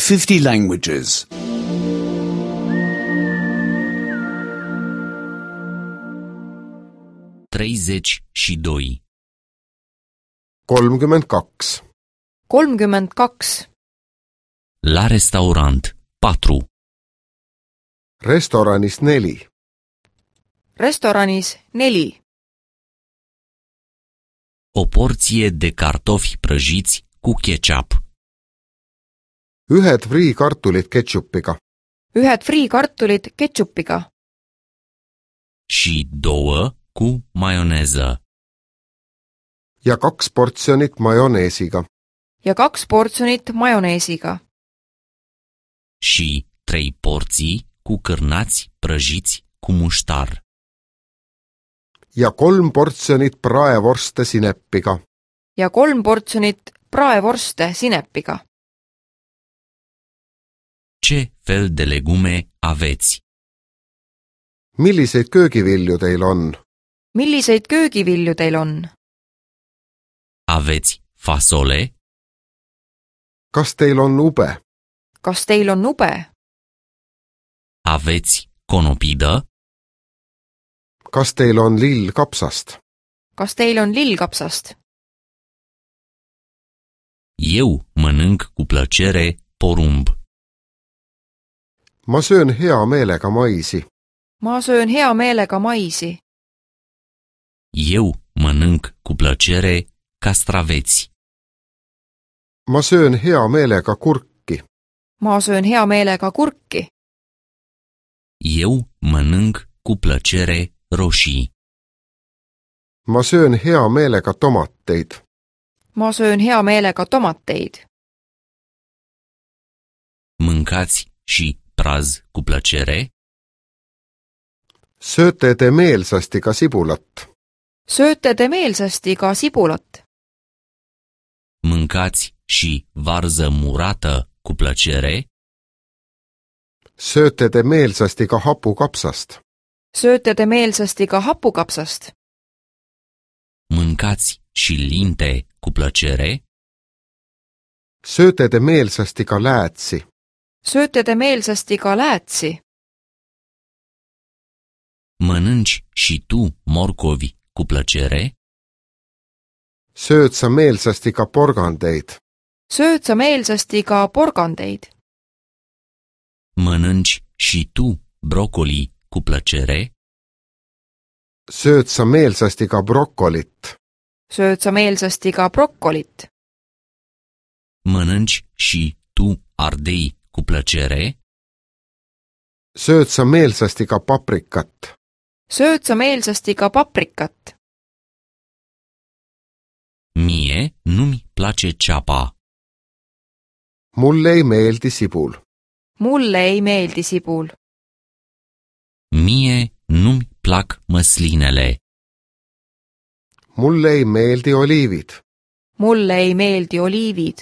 50 languages. 32. 32. 32. La restaurant 4. Restoranis 4. Restoranis 4. O porție de cartofi prăjiți cu ketchup. Ühed friikartulid ketšupiga. Ühed friikartulid ketšupiga. Și 2 cu maioneză. Ja 2 portsjonit majoneesiga. Ja 2 portsjonit majoneesiga. Și 3 porții cu cârnați prăjiți cu muștar. Ja 3 portsjonit praevorste sinepiga. Ja 3 portsjonit praevorste sinepiga. Ce fel de legume aveți? Milliseid köögivilju teil on? Milliseid köögivilju teil on? Aveți fasole? Kas teil on ube? Kas teil on ube? Aveți conopidă? Kas teil on lillkapsast? Kas teil on lillkapsast? Eu mănânc cu plăcere porumb. Ma söön hea meelega maisi. Ma söön hea meelega maisi. Eu mănânc cu plăcere castraveți. Ma söön hea meelega kurki. Ma söön hea meelega kurki. Eu mănânc cu plăcere roșii. Ma söön hea meelega tomateid. Ma söön hea meelega tomateid. Mâncați și praz cu plăcere? Sööte te meelsasti ka sibulat? Sööte te meelsasti ka sibulat? Mâncați și varză murată cu plăcere? Sööte te meelsasti ka hapukapsast? Sööte te meelsasti ka hapukapsast? Mâncați și linte cu plăcere? Sööte te meelsasti ka läätsi? Sööte te meelsasti ka läätsi? Mănânci și tu morcovi cu plăcere? Sööd sa meelsasti ka porgandeid? Sööd sa meelsasti ka porgandeid? Mănânci și tu brocoli cu plăcere? Sööd sa meelsasti ka brokolit? Sööd sa meelsasti ka brokkolit? Mănânci și tu ardei cu plăcere? Sööd sa meelsasti ka paprikat? Sööd sa meelsasti ka paprikat? Mie nu-mi place ceapa. Mulle ei meeldi sibul. Mulle ei meeldi sibul. Mie nu-mi plac măslinele. Mulle ei meeldi oliivid. Mulle ei meeldi oliivid.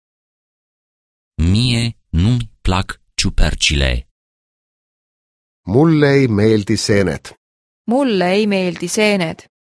Mie nu-mi plac ciupercile. Mulle ei meeldi seened. Mulle ei meeldi seened.